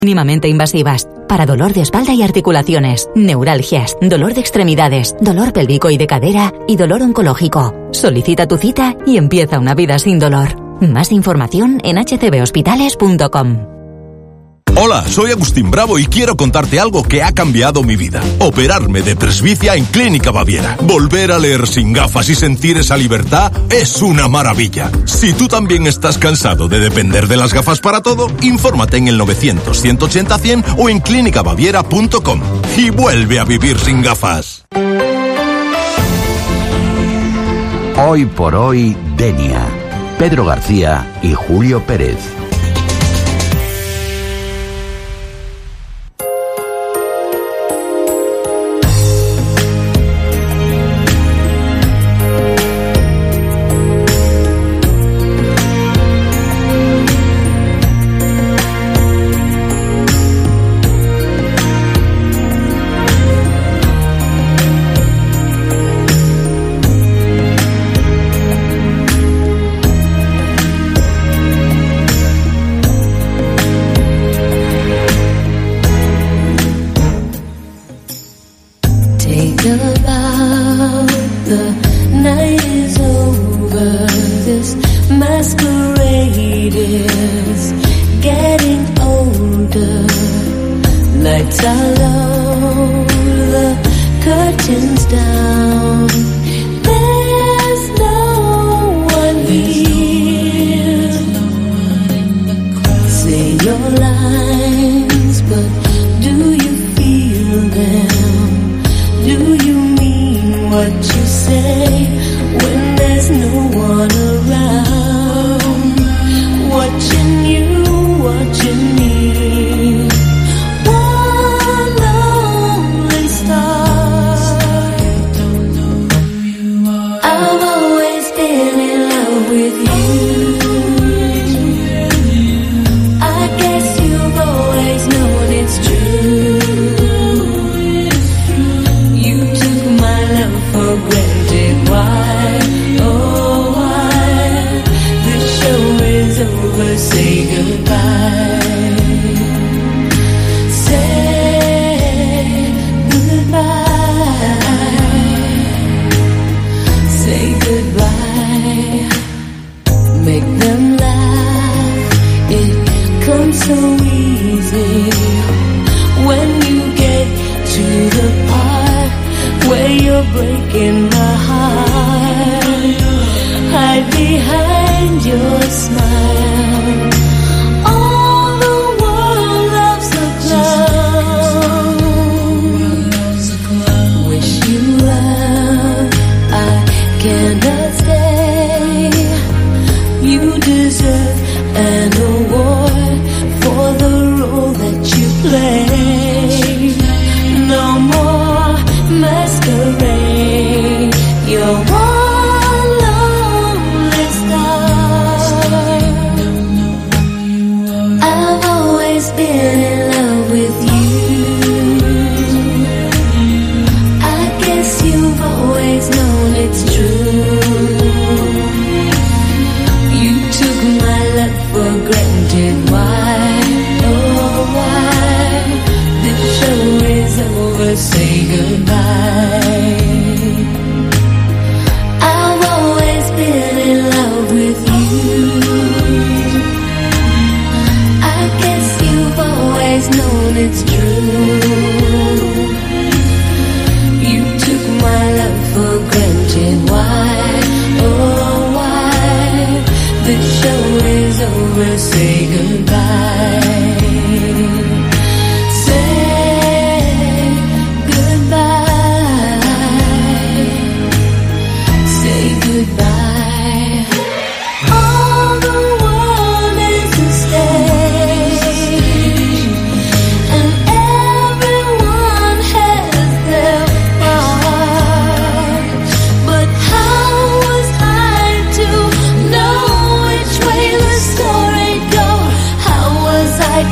Mínimamente invasivas. Para dolor de espalda y articulaciones, neuralgias, dolor de extremidades, dolor pélvico y de cadera y dolor oncológico. Solicita tu cita y empieza una vida sin dolor. Más información en hcbhospitales.com. Hola, soy Agustín Bravo y quiero contarte algo que ha cambiado mi vida. Operarme de presbicia en Clínica Baviera. Volver a leer sin gafas y sentir esa libertad es una maravilla. Si tú también estás cansado de depender de las gafas para todo, infórmate en el 900-180-100 o en clinicabaviera.com y vuelve a vivir sin gafas. Hoy por hoy, Denia. Pedro García y Julio Pérez.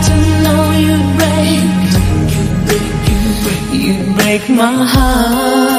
My heart.